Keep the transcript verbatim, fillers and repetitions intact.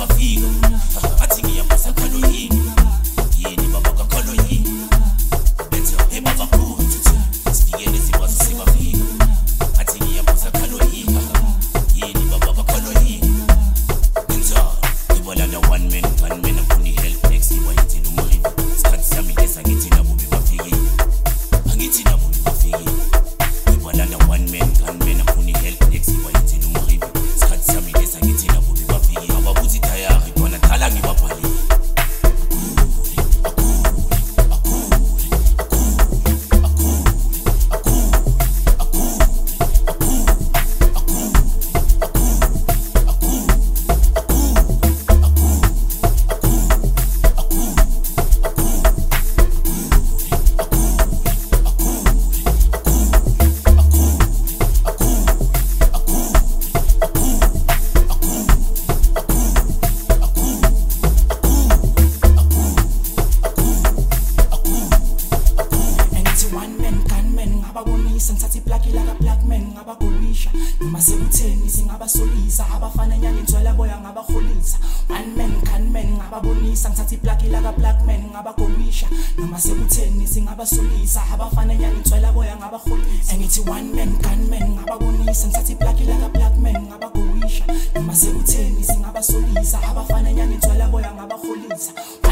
singafika athi ngiyaphosa khalo yini yini baba kakhalo yini bethe hey baba cool sifikele sikwazi singafika athi ngiyaphosa khalo yini yini baba kakhalo yini inza ibona la one man one man afuni help next iwayithi nomuri sikhathi sami lesa ngithi nabo bebafike angithi nabo bebafike ibona la one man one man afuni help next iwayithi nomuri sikhathi sami lesa ngithi nabo bebafike ababuthi tayari bona thala ngibabhali ngithathi black like a black man ngabagorisha noma sekutheni singabasolisa abafana nyani ntswela boya ngabaholisa one man can man ngababonisa ngithathi black like a black man ngabagorisha noma sekutheni singabasolisa abafana nyani ntswela boya ngabaholisa engithi one man can man ngababonisa ngithathi black like a black man ngabagorisha noma sekutheni singabasolisa abafana nyani ntswela boya ngabaholisa